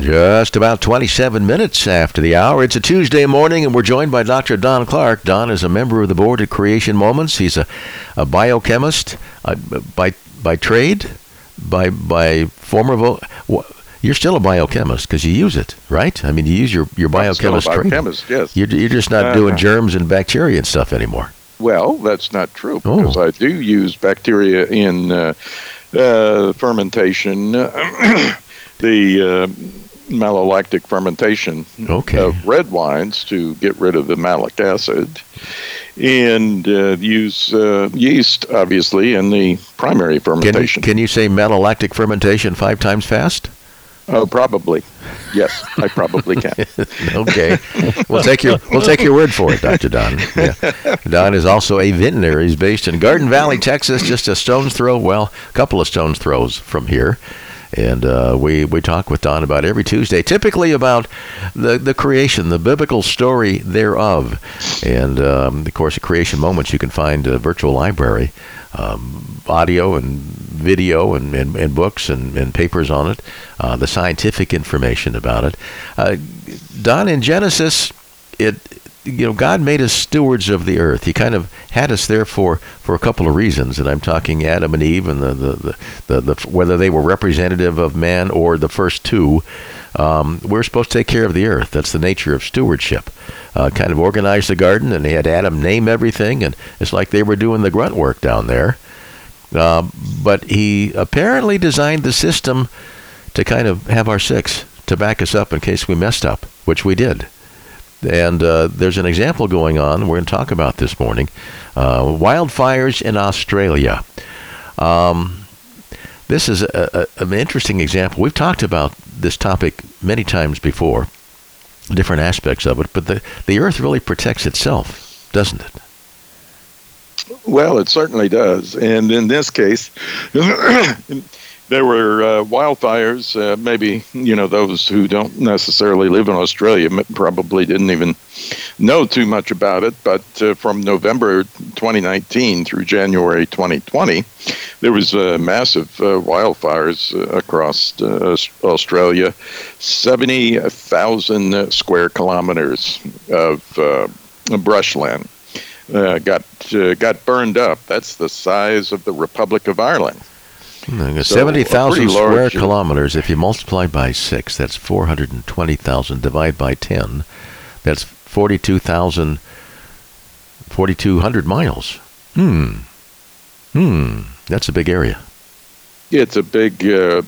Just about 27 minutes after the hour. It's a Tuesday morning, and we're joined by Dr. Don Clark. Don is a member of the board at Creation Moments. He's a biochemist by trade, by former. You're still a biochemist because you use it, right? I mean, you use your biochemist training. Biochemist, yes. You're just not doing germs and bacteria and stuff anymore. Well, that's not true because I do use bacteria in fermentation. The malolactic fermentation of red wines to get rid of the malic acid, and use yeast, obviously, in the primary fermentation. Can you say malolactic fermentation 5 times fast? Probably. Yes, I probably can. Okay. We'll take your word for it, Dr. Don. Yeah. Don is also a vintner. He's based in Garden Valley, Texas, just a stone's throw, a couple of stone's throws from here. And we talk with Don about every Tuesday, typically about the creation, the biblical story thereof. And, of course, at Creation Moments, you can find a virtual library, audio and video and books and papers on it, the scientific information about it. Don, in Genesis, God made us stewards of the earth. He kind of had us there for a couple of reasons, and I'm talking Adam and Eve and the whether they were representative of man or the first two. We're supposed to take care of the earth. That's the nature of stewardship. Kind of organized the garden, and they had Adam name everything, and it's like they were doing the grunt work down there. But he apparently designed the system to kind of have our six, to back us up in case we messed up, which we did. And there's an example going on we're going to talk about this morning. Wildfires in Australia. This is an interesting example. We've talked about this topic many times before, different aspects of it, but the earth really protects itself, doesn't it? Well, it certainly does. And in this case, there were wildfires. Maybe, those who don't necessarily live in Australia probably didn't even know too much about it. But from November 2019 through January 2020, there was massive wildfires across Australia, 70,000 square kilometers of brushland got burned up. That's the size of the Republic of Ireland. 70,000 square kilometers. If you multiply by 6, that's 420,000. Divide by 10, that's 4,200 miles. That's a big area. It's a big, a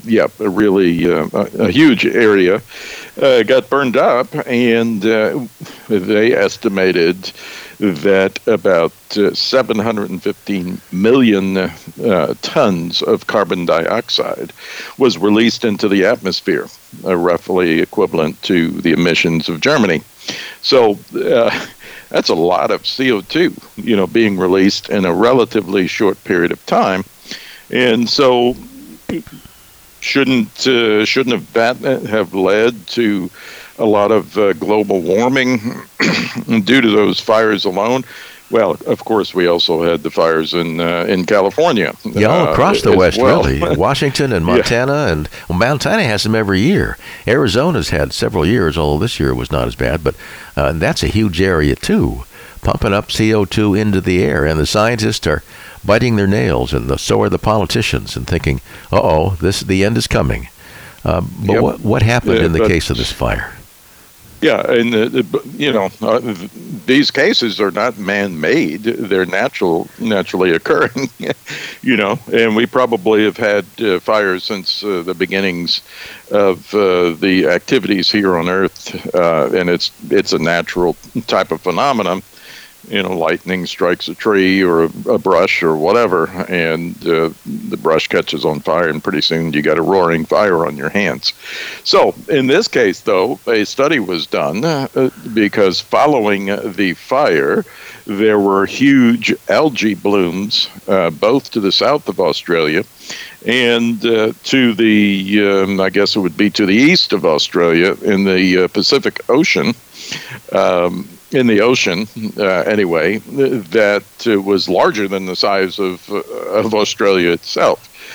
huge area. Got burned up, and they estimated that about 715 million tons of carbon dioxide was released into the atmosphere, roughly equivalent to the emissions of Germany. So that's a lot of CO2, being released in a relatively short period of time. And so shouldn't that have led to a lot of global warming due to those fires alone? Well, of course, we also had the fires in California. All across the West, really. Washington and Montana. And Montana has them every year. Arizona's had several years, although this year was not as bad. But that's a huge area, too, pumping up CO2 into the air. And the scientists are biting their nails, and so are the politicians, and thinking, the end is coming. But what happened in the case of this fire? Yeah, and these cases are not man-made; they're naturally occurring. And we probably have had fires since the beginnings of the activities here on Earth, and it's a natural type of phenomenon. Lightning strikes a tree or a brush or whatever, and the brush catches on fire, and pretty soon you got a roaring fire on your hands. So in this case, though, a study was done because following the fire, there were huge algae blooms, both to the south of Australia and to the, I guess it would be to the east of Australia in the Pacific Ocean. In the ocean, anyway, that was larger than the size of Australia itself.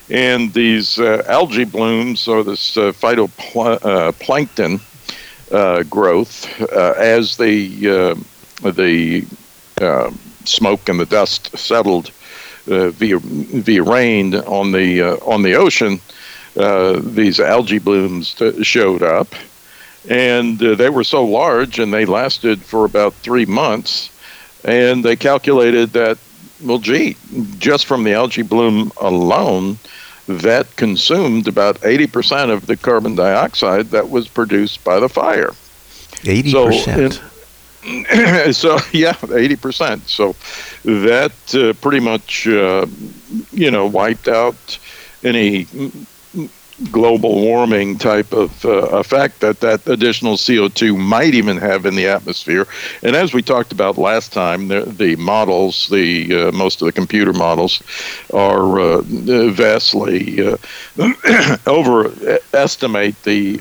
And these algae blooms, or this phytoplankton growth, as the smoke and the dust settled via rain on the ocean, these algae blooms showed up, and they were so large, and they lasted for about 3 months, and they calculated that, well, gee, just from the algae bloom alone, that consumed about 80% of the carbon dioxide that was produced by the fire. 80%. So yeah, 80%. So that pretty much, wiped out any global warming type of effect that additional CO2 might even have in the atmosphere. And as we talked about last time, the models, most of the computer models, are vastly overestimate the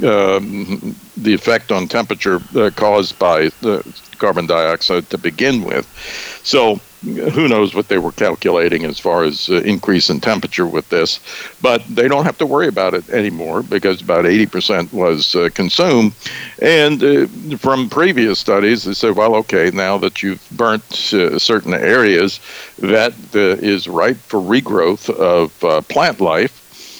effect on temperature caused by the carbon dioxide to begin with. So who knows what they were calculating as far as increase in temperature with this, but they don't have to worry about it anymore because about 80% was consumed. And from previous studies, they said, well, okay, now that you've burnt certain areas, that is ripe for regrowth of plant life.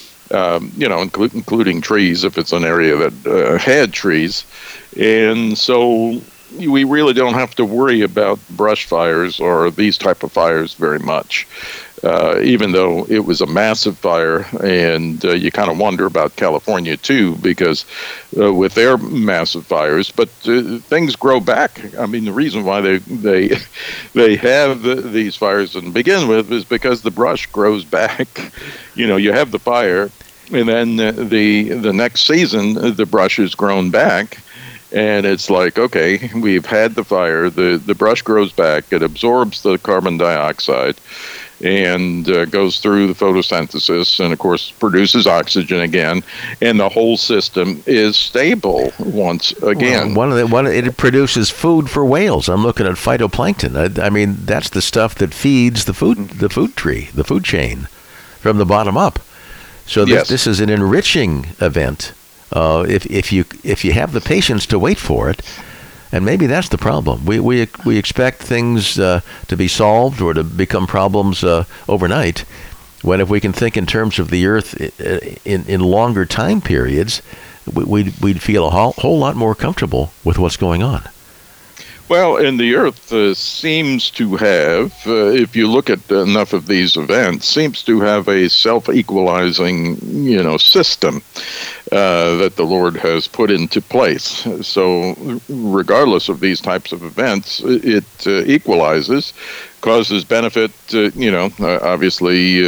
Including trees, if it's an area that had trees. And so we really don't have to worry about brush fires or these type of fires very much, even though it was a massive fire. And you kind of wonder about California, too, because with their massive fires. But things grow back. I mean, the reason why they have these fires to begin with is because the brush grows back. You have the fire, and then the next season, the brush has grown back. And it's like, okay, we've had the fire, the brush grows back, it absorbs the carbon dioxide, and goes through the photosynthesis, and of course produces oxygen again, and the whole system is stable once again. Well, it produces food for whales. I'm looking at phytoplankton. I mean, that's the stuff that feeds the food tree, the food chain, from the bottom up. So this is an enriching event. If you have the patience to wait for it, and maybe that's the problem. We expect things to be solved or to become problems overnight, when if we can think in terms of the Earth in longer time periods, we'd feel a whole lot more comfortable with what's going on. Well, and the Earth seems to have, if you look at enough of these events, seems to have a self-equalizing, system that the Lord has put into place. So regardless of these types of events, it equalizes, causes benefit, obviously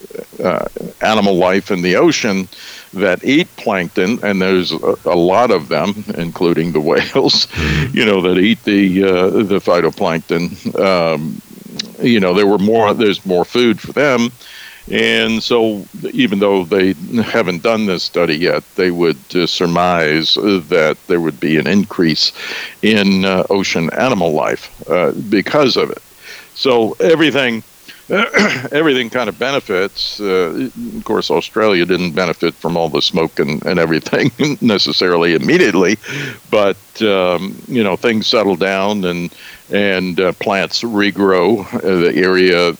animal life in the ocean that eat plankton, and there's a lot of them, including the whales, that eat the phytoplankton. There's more food for them. And so even though they haven't done this study yet, they would surmise that there would be an increase in ocean animal life because of it. So everything kind of benefits. Of course, Australia didn't benefit from all the smoke and everything necessarily immediately, but things settle down and plants regrow. The area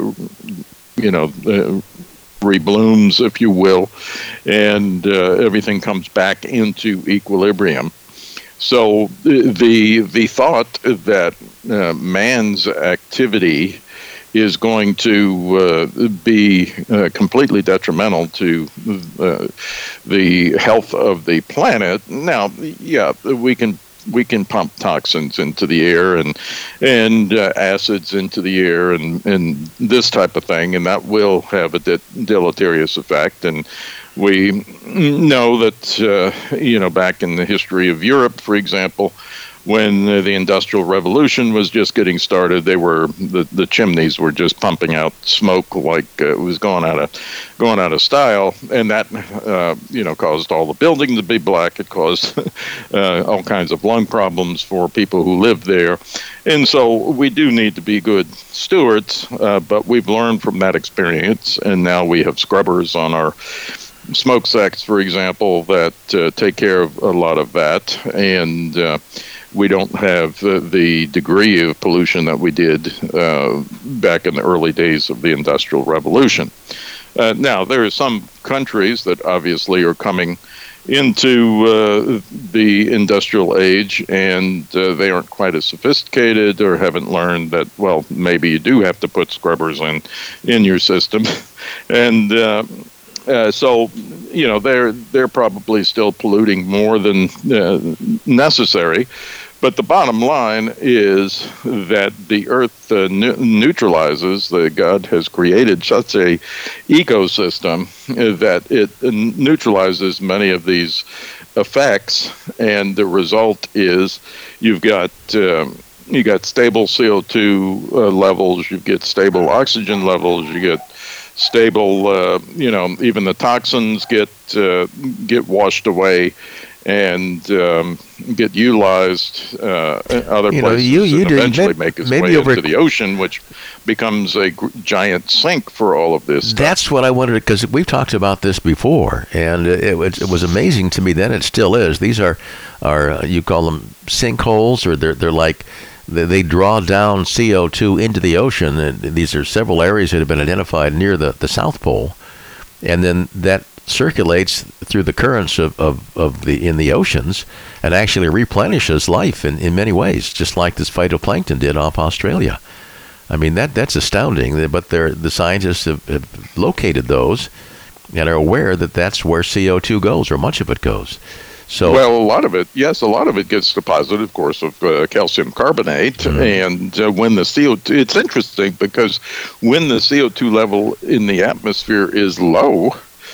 reblooms, if you will, and everything comes back into equilibrium. So the thought that man's activity is going to be completely detrimental to the health of the planet. Now, we can pump toxins into the air and acids into the air and this type of thing, and that will have a deleterious effect. And we know that back in the history of Europe, for example, when the Industrial Revolution was just getting started. The chimneys were just pumping out smoke like it was going out of style, and that caused all the buildings to be black. It caused all kinds of lung problems for people who lived there, and so we do need to be good stewards. But we've learned from that experience, and now we have scrubbers on our smokestacks, for example, that take care of a lot of that, and we don't have the degree of pollution that we did back in the early days of the Industrial Revolution. Now, there are some countries that obviously are coming into the industrial age, and they aren't quite as sophisticated or haven't learned that, well, maybe you do have to put scrubbers in your system. And so, they're probably still polluting more than necessary. But the bottom line is that the Earth neutralizes. God has created such a ecosystem that it neutralizes many of these effects, and the result is you got stable CO2 levels, you get stable oxygen levels, you get stable, even the toxins get washed away and get utilized other places, and eventually make its way into the ocean, which becomes a giant sink for all of this stuff. That's what I wanted, because we've talked about this before, and it was amazing to me then. It still is. These are you call them sinkholes, or they're like, they draw down CO2 into the ocean. And these are several areas that have been identified near the South Pole, and then that circulates through the currents in the oceans and actually replenishes life in many ways, just like this phytoplankton did off Australia. I mean, that's astounding. But the scientists have located those and are aware that that's where CO2 goes, or much of it goes. So, well, a lot of it gets deposited, of course, of calcium carbonate. Mm-hmm. And when the CO2, it's interesting because when the CO2 level in the atmosphere is low,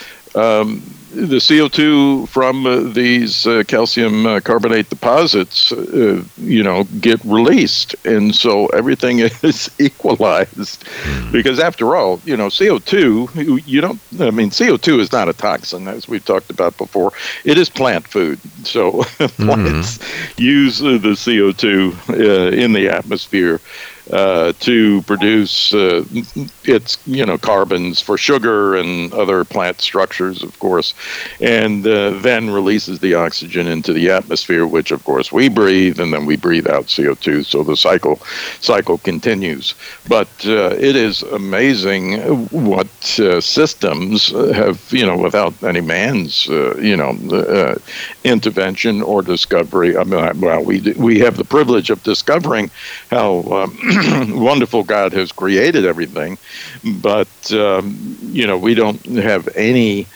the CO2 from these calcium carbonate deposits, get released, and so everything is equalized. Because after all, CO2, CO2 is not a toxin, as we've talked about before. It is plant food. So plants use the CO2 in the atmosphere to produce its carbons for sugar and other plant structures, of course, and then releases the oxygen into the atmosphere, which of course we breathe, and then we breathe out CO2. So the cycle continues. But it is amazing what systems have, without any man's intervention or discovery. I mean, well, we have the privilege of discovering how wonderful God has created everything, but we don't have any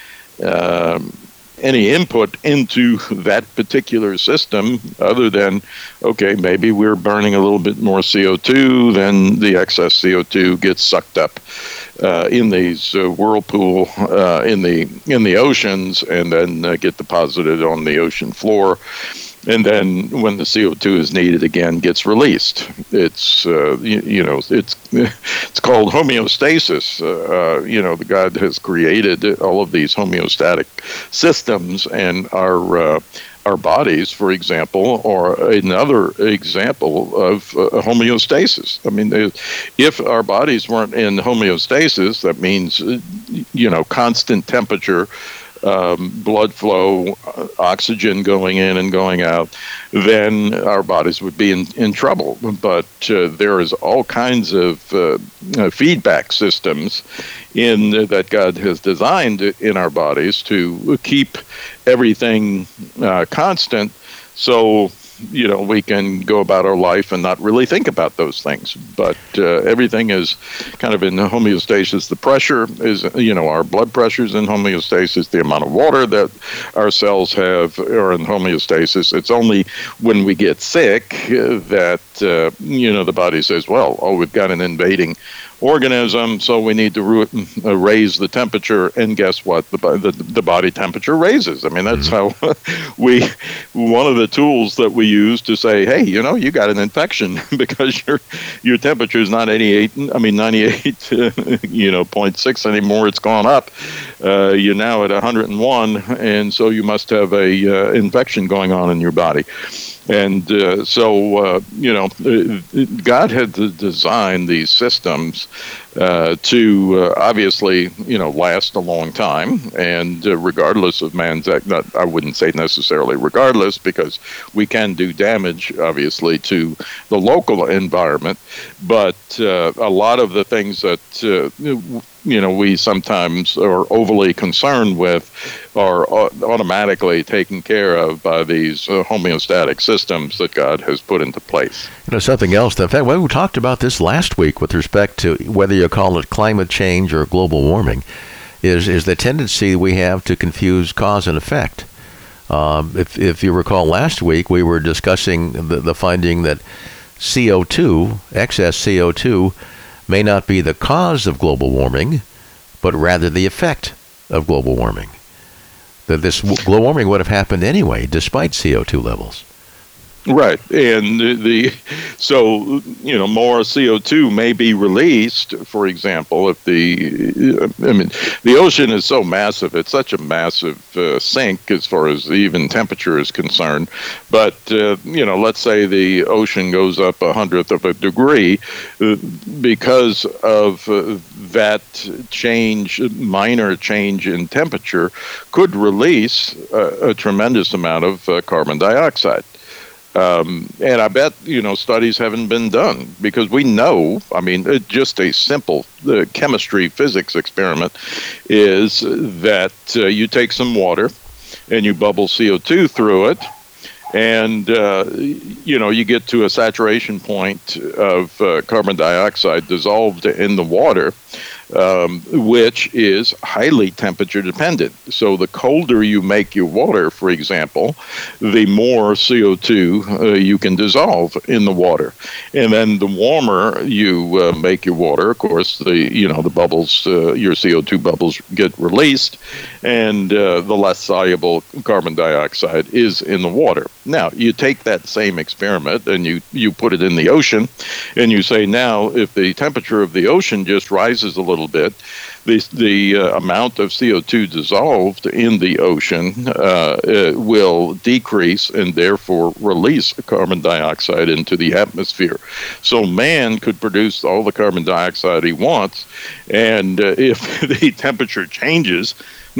input into that particular system other than, okay, maybe we're burning a little bit more CO2, then the excess CO2 gets sucked up in these whirlpool in the oceans, and then get deposited on the ocean floor. And then when the CO2 is needed again, gets released. It's it's called homeostasis. The God has created all of these homeostatic systems, and our bodies, for example, are another example of homeostasis. I mean, if our bodies weren't in homeostasis, that means constant temperature, blood flow, oxygen going in and going out, then our bodies would be in trouble. But there is all kinds of feedback systems that God has designed in our bodies to keep everything constant, so we can go about our life and not really think about those things. But everything is kind of in homeostasis. The pressure is, our blood pressure is in homeostasis. The amount of water that our cells have are in homeostasis. It's only when we get sick that, the body says, we've got an invading organism, so we need to raise the temperature, and guess what? The body temperature raises. I mean, that's how one of the tools that we use to say, hey, you got an infection because your temperature is not 98.6 anymore. It's gone up. You're now at 101, and so you must have a infection going on in your body. And God had to design these systems to obviously, last a long time. And regardless of man's act, I wouldn't say necessarily regardless, because we can do damage, obviously, to the local environment. But a lot of the things that we sometimes are overly concerned with are automatically taken care of by these homeostatic systems that God has put into place. Something else. In fact, we talked about this last week with respect to whether you call it climate change or global warming, is the tendency we have to confuse cause and effect. If you recall last week, we were discussing the finding that CO2, excess CO2, may not be the cause of global warming, but rather the effect of global warming. That this global warming would have happened anyway, despite CO2 levels. Right, and more CO2 may be released. For example, if the ocean is so massive, it's such a massive sink as far as even temperature is concerned. But let's say the ocean goes up 1/100 of a degree, because of that change, minor change in temperature, could release a tremendous amount of carbon dioxide. And I bet, studies haven't been done, because we know, just a simple chemistry physics experiment is that you take some water and you bubble CO2 through it, and, you get to a saturation point of carbon dioxide dissolved in the water, which is highly temperature dependent. So the colder you make your water, for example, the more CO2 you can dissolve in the water. And then the warmer you make your water, of course, the bubbles, your CO2 bubbles get released, and the less soluble carbon dioxide is in the water. Now, you take that same experiment and you put it in the ocean, and you say, now, if the temperature of the ocean just rises a little bit, the amount of CO2 dissolved in the ocean will decrease, and therefore release carbon dioxide into the atmosphere. So man could produce all the carbon dioxide he wants, and if the temperature changes,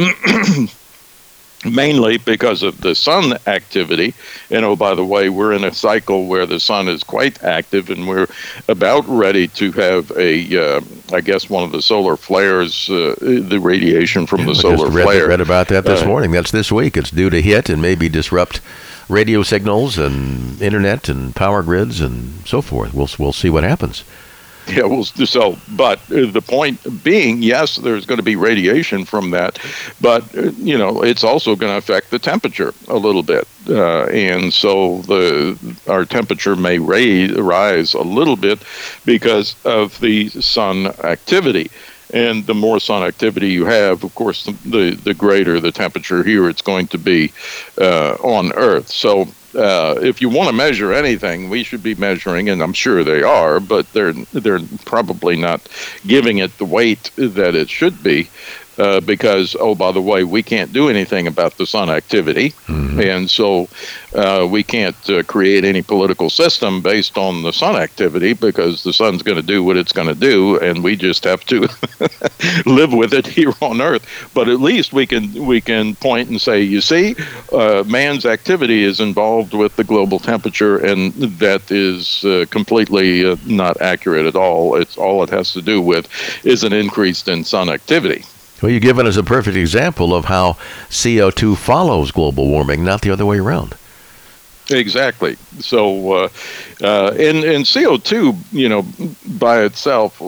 mainly because of the sun activity. And oh, by the way, we're in a cycle where the sun is quite active, and we're about ready to have I guess one of the solar flares, the radiation from the solar flare. I read about that this morning. That's this week. It's due to hit and maybe disrupt radio signals and internet and power grids and so forth. We'll see what happens. Yeah, but the point being, yes, there's going to be radiation from that, but it's also going to affect the temperature a little bit, and so our temperature may rise a little bit because of the sun activity. And the more sun activity you have, of course, the greater the temperature here it's going to be on Earth. So if you want to measure anything, we should be measuring, and I'm sure they are, but they're probably not giving it the weight that it should be. Because, oh, by the way, we can't do anything about the sun activity, and so we can't create any political system based on the sun activity, because the sun's going to do what it's going to do, and we just have to live with it here on Earth. But at least we can point and say, you see, man's activity is involved with the global temperature, and that is completely not accurate at all. It's all it has to do with is an increase in sun activity. Well, you've given us a perfect example of how CO2 follows global warming, not the other way around. Exactly. So, and CO2, by itself,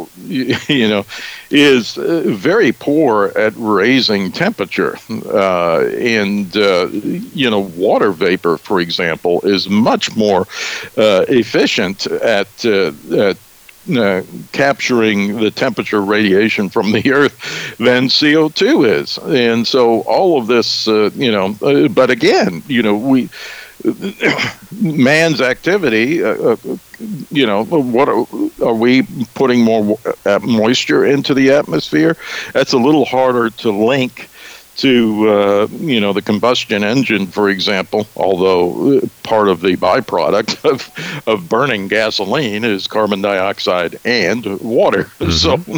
is very poor at raising temperature. And water vapor, for example, is much more efficient at capturing the temperature radiation from the Earth than CO2 is. And so all of this, but again, man's activity, what are we putting more moisture into the atmosphere? That's a little harder to link to the combustion engine, for example, although part of the byproduct of burning gasoline is carbon dioxide and water. Mm-hmm.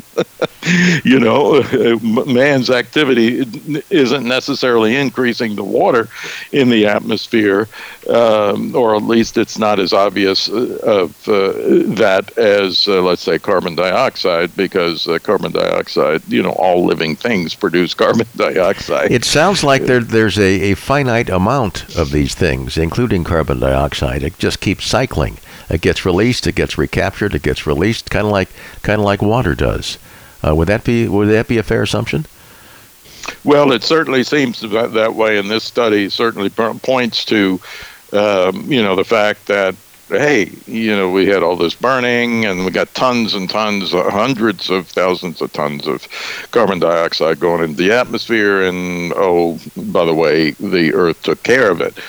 So, man's activity isn't necessarily increasing the water in the atmosphere, or at least it's not as obvious of that as, let's say, carbon dioxide, because carbon dioxide, all living things produce carbon dioxide. It sounds like there's a finite amount of these things, including carbon dioxide. It just keeps cycling. It gets released, it gets recaptured, it gets released, kind of like water does. Would that be a fair assumption? Well, it certainly seems that way, and this study certainly points to the fact that, hey, we had all this burning and we got tons and tons, hundreds of thousands of tons of carbon dioxide going into the atmosphere. And, oh, by the way, the Earth took care of it.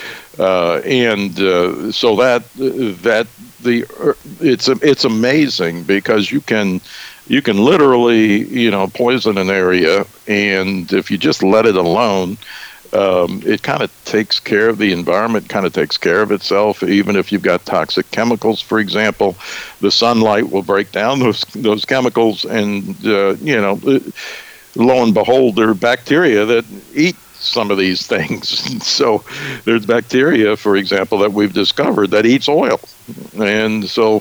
So it's amazing, because you can literally, poison an area, and if you just let it alone, it kind of takes care of the environment, kind of takes care of itself. Even if you've got toxic chemicals, for example, the sunlight will break down those chemicals, and lo and behold, there are bacteria that eat some of these things. So there's bacteria, for example, that we've discovered that eats oil, and so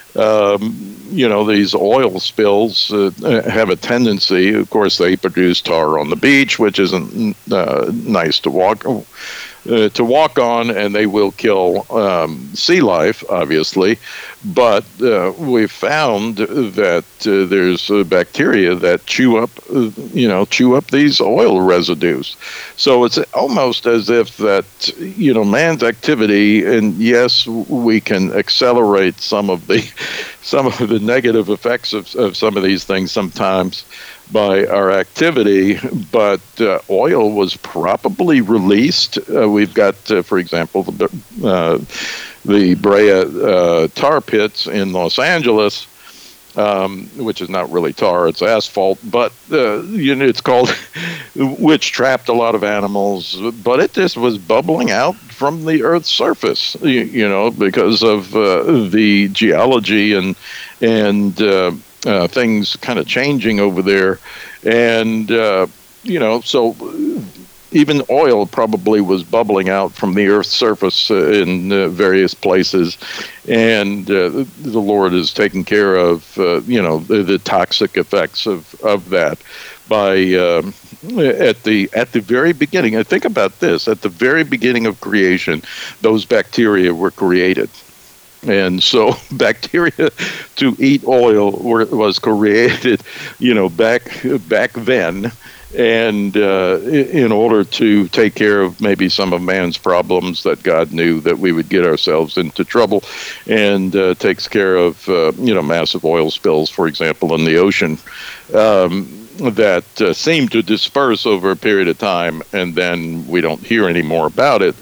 these oil spills have a tendency. Of course, they produce tar on the beach, which isn't nice to walk on, and they will kill sea life, obviously. But we found that there's bacteria that chew up these oil residues. So it's almost as if that man's activity, and yes, we can accelerate some of the negative effects of some of these things sometimes by our activity, but oil was probably released. We've got, for example, the Brea tar pits in Los Angeles, which is not really tar, it's asphalt, but it's called, which trapped a lot of animals, but it just was bubbling out from the Earth's surface, because of the geology and things kind of changing over there. And, so even oil probably was bubbling out from the Earth's surface in various places. And the Lord is taking care of, the toxic effects of that by at the very beginning. And think about this. At the very beginning of creation, those bacteria were created. And so bacteria to eat oil was created, back then, and in order to take care of maybe some of man's problems that God knew that we would get ourselves into trouble, and takes care of, massive oil spills, for example, in the ocean, that seem to disperse over a period of time, and then we don't hear any more about it.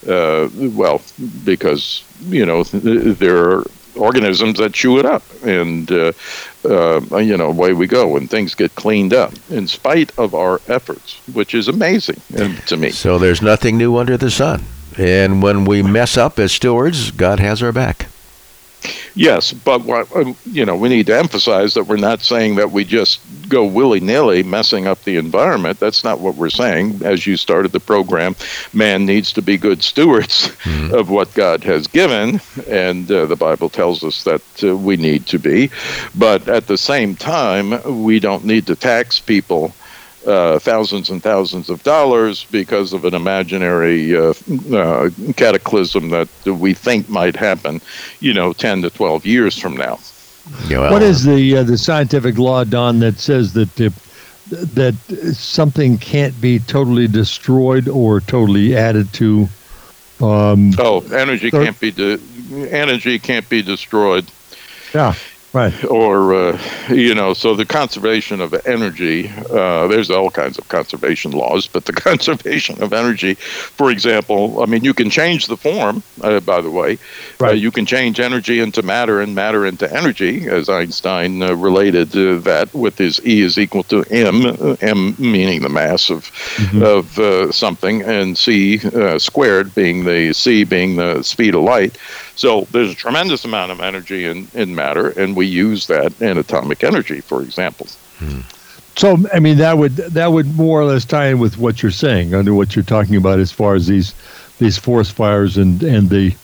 Because there are organisms that chew it up, and away we go, and things get cleaned up in spite of our efforts, which is amazing to me. So there's nothing new under the sun, and when we mess up as stewards, God has our back. Yes, but we need to emphasize that we're not saying that we just go willy-nilly messing up the environment. That's not what we're saying. As you started the program, man needs to be good stewards of what God has given, and the Bible tells us that we need to be. But at the same time, we don't need to tax people thousands and thousands of dollars because of an imaginary cataclysm that we think might happen, 10 to 12 years from now. What is the scientific law, Don, that says that something can't be totally destroyed or totally added to? Energy can't be destroyed. Yeah. Right. Or, so the conservation of energy, there's all kinds of conservation laws, but the conservation of energy, for example, I mean, you can change the form, by the way. Right. You can change energy into matter and matter into energy, as Einstein related that with his E is equal to M meaning the mass of something, and C squared being the speed of light. So there's a tremendous amount of energy in matter, and we use that in atomic energy, for example. So, I mean, that would more or less tie in with what you're saying, under what you're talking about as far as these forest fires and the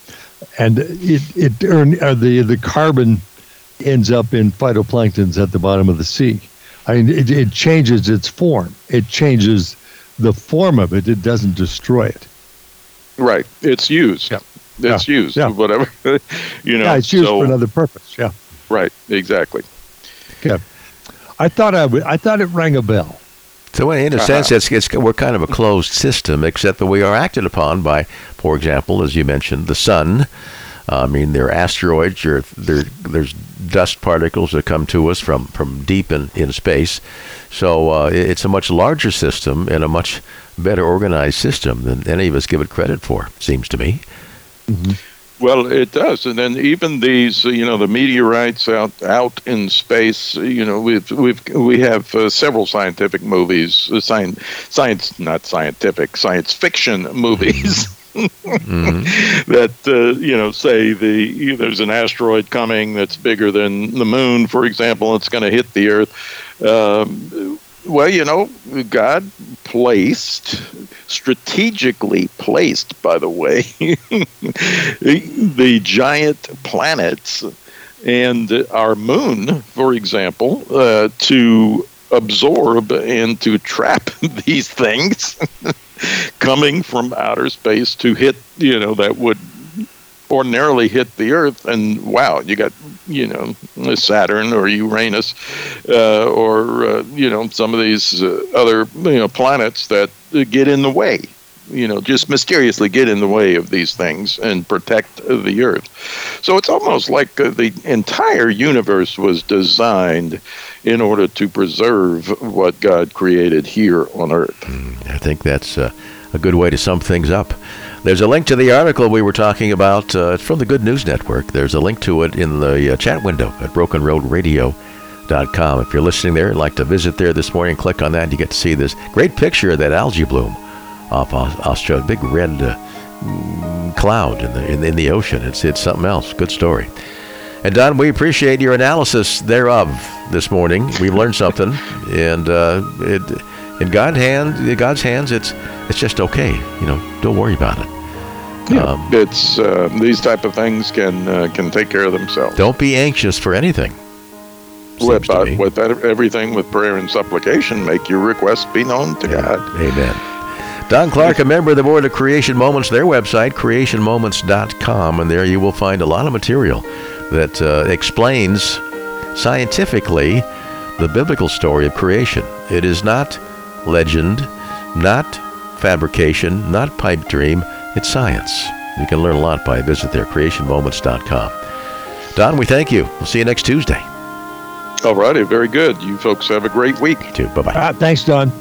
carbon ends up in phytoplanktons at the bottom of the sea. I mean, it changes its form. It changes the form of it. It doesn't destroy it. Right. It's used. Yep. It's used. Yeah. Whatever. Yeah, it's used for another purpose. Yeah. Right. Exactly. Okay. I thought it rang a bell. So in a sense, we're kind of a closed system, except that we are acted upon by, for example, as you mentioned, the sun. I mean, there are asteroids. There's dust particles that come to us from deep in space. So it's a much larger system and a much better organized system than any of us give it credit for, seems to me. Mm-hmm. Well, it does, and then even these, the meteorites out in space. We have several scientific movies, science fiction movies. That say there's an asteroid coming that's bigger than the moon, for example. It's going to hit the Earth. God strategically placed, by the way, the giant planets and our moon, for example, to absorb and to trap these things coming from outer space to hit, that would ordinarily hit the Earth, and wow, you got Saturn or Uranus or some of these other planets that get in the way, just mysteriously get in the way of these things and protect the Earth. So it's almost like the entire universe was designed in order to preserve what God created here on Earth. I think that's a good way to sum things up. There's a link to the article we were talking about. It's from the Good News Network. There's a link to it in the chat window at brokenroadradio.com. If you're listening there and like to visit there this morning, click on that and you get to see this great picture of that algae bloom off Australia. Big red cloud in the ocean. It's something else. Good story. And Don, we appreciate your analysis thereof this morning. We've learned something, and in God's hands, it's just okay. Don't worry about it. Yeah, it's these type of things can take care of themselves. Don't be anxious for anything. With everything with prayer and supplication, make your requests be known to God. Amen. Don Clark, a member of the board of Creation Moments, their website, creationmoments.com, and there you will find a lot of material that explains scientifically the biblical story of creation. It is not legend, not fabrication, not pipe dream. It's science. You can learn a lot by visit there, creationmoments.com. Don, we thank you. We'll see you next Tuesday. All righty, very good. You folks have a great week. You too. Bye-bye. Thanks, Don.